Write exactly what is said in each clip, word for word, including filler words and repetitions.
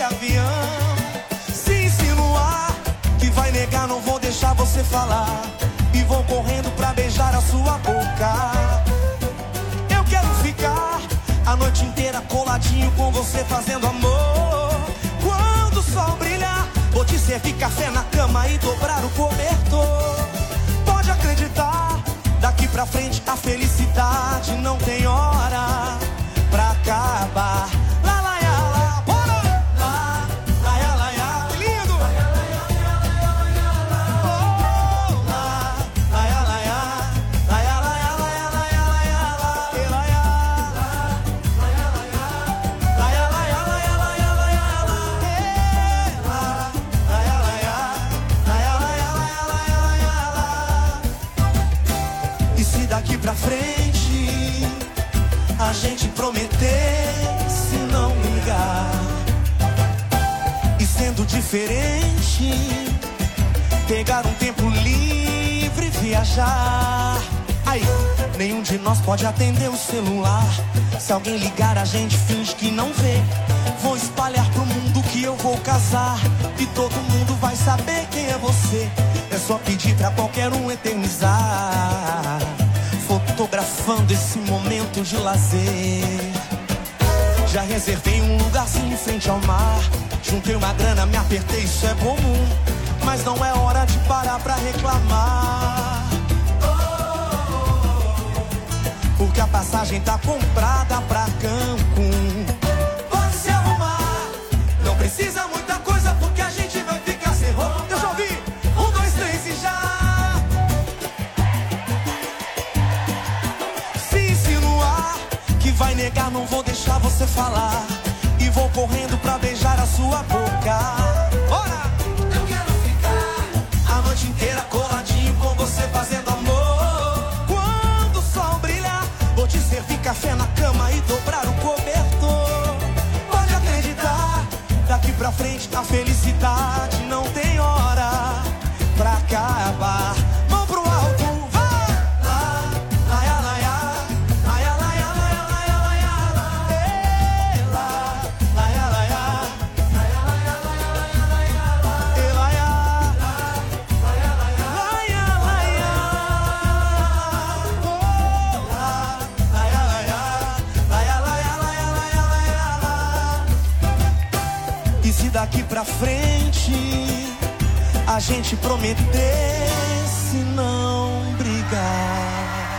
avião. Se insinuar que vai negar, não vou deixar você falar. E vou correndo pra beijar a sua boca. Eu quero ficar a noite inteira coladinho com você fazendo amor. Quando o sol brilhar, vou te servir café na cama e dobrar o cobertor. Pode acreditar, daqui pra frente a felicidade não tem hora pra acabar. Lá, lá, lá, lá, bora! Lá, lá, lá, lá, lá, que lindo! Oh, lá, lá, lá, lá, lá, lá, lá, lá, lá, e se daqui pra frente a gente prometer se não ligar, e sendo diferente, pegar um tempo livre e viajar. Aí, nenhum de nós pode atender o celular. Se alguém ligar, a gente finge que não vê. Vou espalhar pro mundo que eu vou casar, e todo mundo vai saber quem é você. É só pedir pra qualquer um eternizar, fotografando esse momento de lazer. Já reservei um lugarzinho em frente ao mar. Juntei uma grana, me apertei, isso é comum. Mas não é hora de parar pra reclamar, porque a passagem tá comprada pra Cancún. Pode se arrumar, não precisa muita coisa, porque a gente vai ficar sem roupa. Eu já ouvi, um, dois, três e já. Se insinuar que vai negar, não vou deixar você falar. E vou correndo pra beijar a sua boca. Bora! Eu quero ficar a noite inteira coladinho com você fazendo amor. Quando o sol brilhar, vou te servir café na cama e dobrar o cobertor. Pode acreditar, daqui pra frente a felicidade não tem hora pra acabar. Mão pro alto, vai! Lá, lá, lá, lá, lá, lá, lá, e se daqui pra frente a gente prometer se não brigar.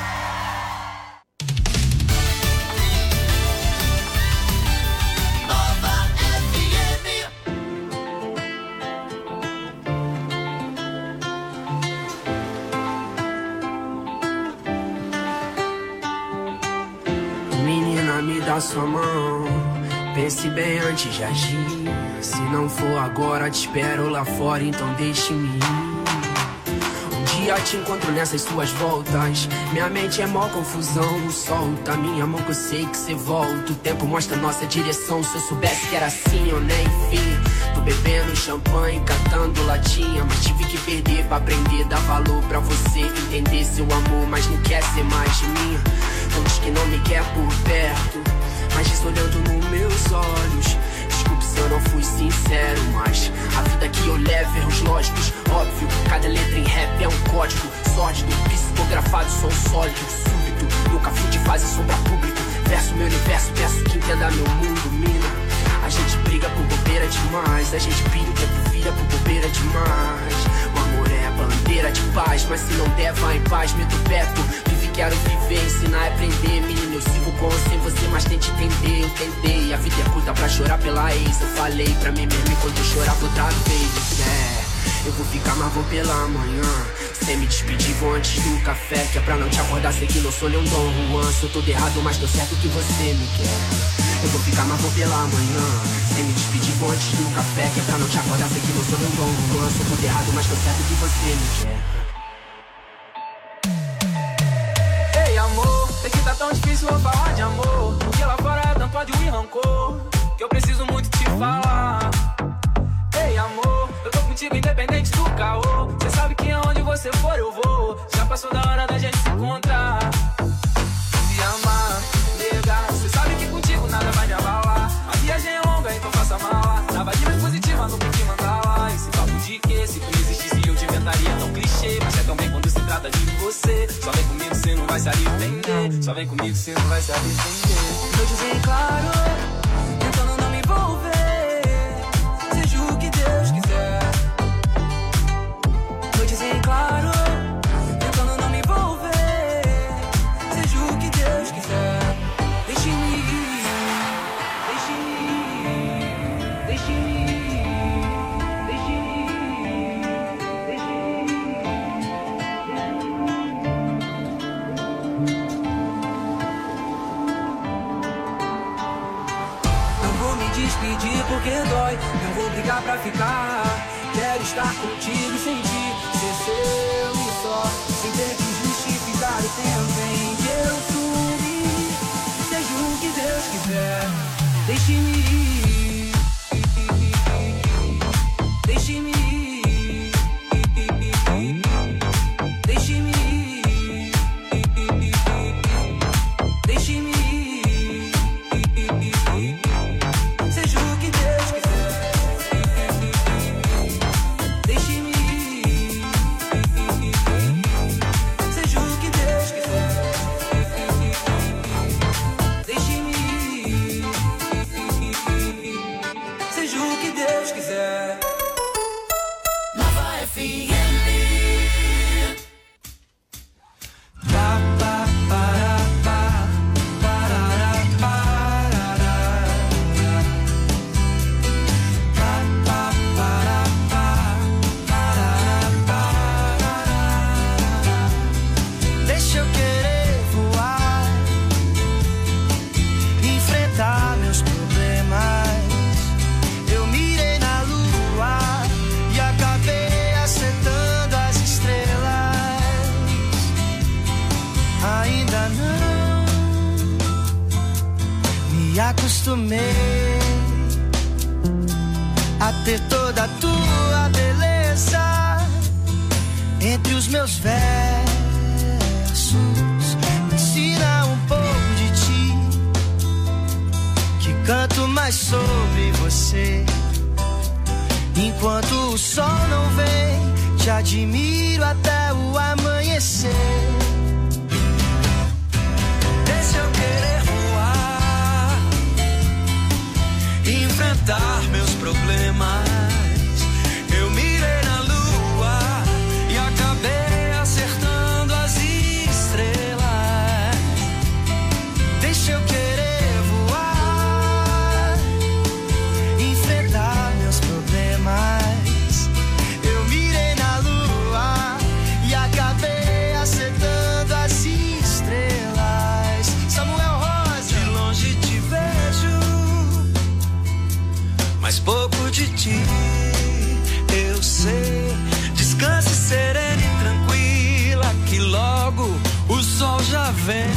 Menina, me dá sua mão, pense bem antes de agir. Se não for agora, te espero lá fora, então deixe-me ir. Um dia te encontro nessas suas voltas, minha mente é mó confusão. Solta minha mão que eu sei que cê volta. O tempo mostra nossa direção. Se eu soubesse que era assim, eu nem vi. Tô bebendo champanhe, catando latinha, mas tive que perder pra aprender. Dar valor pra você, entender seu amor, mas não quer ser mais de mim. Não diz que não me quer por perto, mas diz olhando nos meus olhos. Desculpe se eu não fui sincero, mas a vida que eu levo, erros lógicos, óbvio. Cada letra em rap é um código sórdido, psicografado, som sólido, súbito. Nunca fui de fase sombra público. Verso meu universo, peço que entenda meu mundo, mina. A gente briga por bobeira demais, a gente pira o tempo vira por bobeira demais. O amor é a bandeira de paz, mas se não der, vai em paz, meto perto. Vive, quero viver, ensinar e aprender. Menino, eu sigo com ou sem você, mas tente entender, eu tentei. A vida é curta pra chorar pela ex. Eu falei pra mim mesmo enquanto eu chorava outra vez. É, eu vou ficar, mas vou pela manhã. Sem me despedir, vou antes do café, que é pra não te acordar, sei que não sou nem um Dom Juan. Se eu tô de errado, mas tô certo que você me quer. Eu vou ficar, mas vou pela manhã. Sem me despedir, vou antes do café, que é pra não te acordar, sei que não sou nem um Dom Juan. Se eu tô de errado, mas tô certo que você me quer. Ei, amor, sei que tá tão difícil eu falar de amor, porque lá fora tanto ódio e rancor, que eu preciso muito te falar. Ei, amor, eu tô contigo independente do caô. Cê sabe que aonde você for eu vou. Já passou da hora da gente se encontrar, se amar, negar. Cê sabe que contigo nada vai me abalar. A viagem é longa, então faça mala. Tava de Só vem comigo, cê não vai se arrepender. Noites em claro, tentando não me envolver, seja o que Deus quiser. Noites em claro, tentando não me envolver, seja o que Deus quiser. Deixe-me ir, deixe-me ir, deixe-me ir, deixe-me ir, deixe-me ir. Não vou me despedir porque dói, não vou brigar pra ficar. Quero estar contigo e sentir ser seu e só, sem ter que justificar o tempo em que eu sumi. Seja o que Deus quiser, deixe-me ir, deixe-me ir, deixe-me ir, deixe-me ir, seja o que Deus quiser, deixe-me ir, seja o que Deus quiser, deixe-me ir, seja o que Deus quiser. Nova F M. Pa, pa, para, pa, parará, parará. Pa, pa, para, pa, parará, parará. Deixa eu querer voar, enfrentar meus problemas. Eu mirei na lua e acabei acertando as estrelas. Ainda não me acostumei a ter toda a tua beleza entre os meus versos. Me ensina um pouco de ti, que canto mais sobre você. Enquanto o sol não vem, te admiro até o amanhecer. Deixa eu querer voar, enfrentar meus problemas. Eu mirei na lua e acabei acertando as estrelas. Deixa eu querer voar, enfrentar meus problemas. Eu mirei na lua e acabei acertando as estrelas. Samuel Rosa. De longe te vejo, mas pouco de ti eu sei. Descanse serena e tranquila, que logo o sol já vem.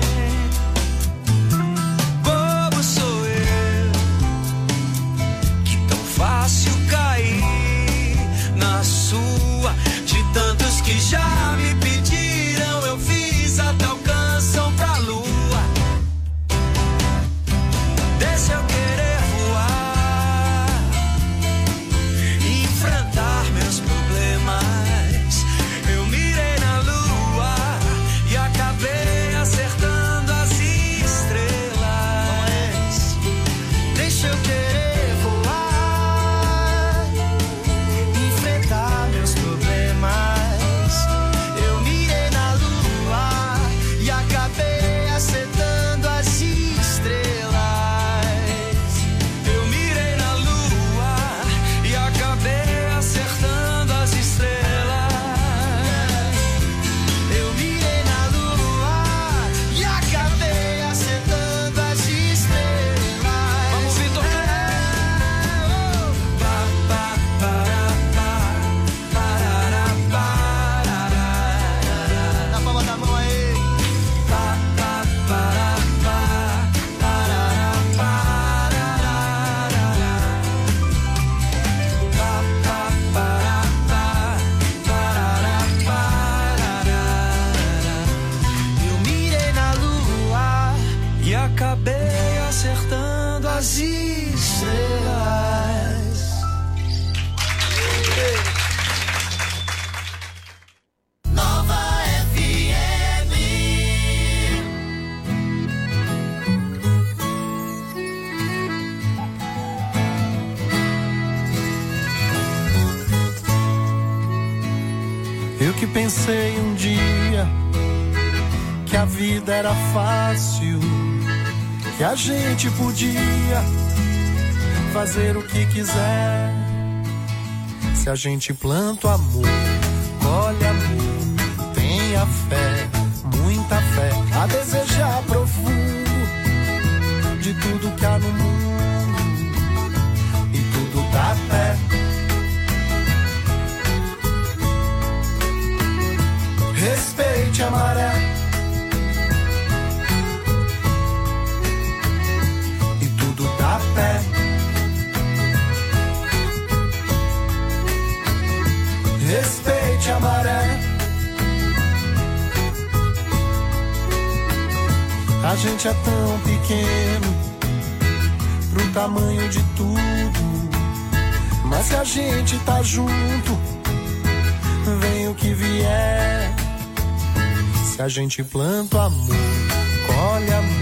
Bobo sou eu, que tão fácil cair na sua. De tantos que já me pediram, eu fiz até alcançam pra lua. Deixa eu querer voar, enfrentar meus pensei um dia que a vida era fácil, que a gente podia fazer o que quiser. Se a gente planta o amor, colhe amor, tenha fé, muita fé, a desejar profundo de tudo que há no mundo, e tudo dá pé. Respeite a maré, e tudo dá pé. Respeite a maré. A gente é tão pequeno pro tamanho de tudo, mas se a gente tá junto, vem o que vier. Se a gente planta o amor, colhe amor,